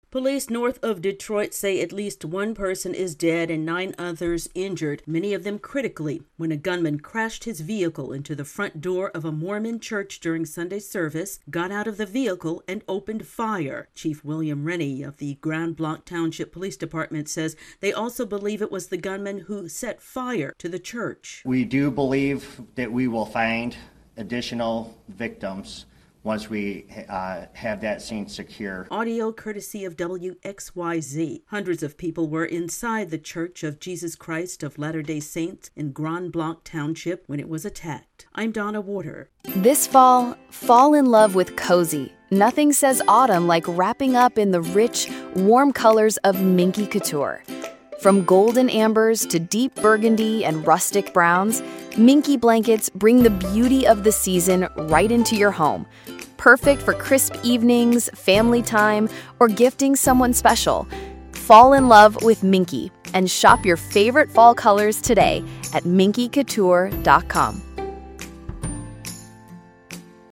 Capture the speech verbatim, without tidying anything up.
Police north of Detroit say at least one person is dead and nine others injured, many of them critically, when a gunman crashed his vehicle into the front door of a Mormon church during Sunday service, got out of the vehicle, and opened fire. Chief William Rennie of the Grand Blanc Township Police Department says they also believe it was the gunman who set fire to the church. We do believe that we will find additional victims once we uh, have that scene secure. Audio courtesy of W X Y Z. Hundreds of people were inside the Church of Jesus Christ of Latter-day Saints in Grand Blanc Township when it was attacked. I'm Donna Warder. This fall, fall in love with cozy. Nothing says autumn like wrapping up in the rich, warm colors of Minky Couture. From golden ambers to deep burgundy and rustic browns, Minky blankets bring the beauty of the season right into your home. Perfect for crisp evenings, family time, or gifting someone special. Fall in love with Minky and shop your favorite fall colors today at minky couture dot com.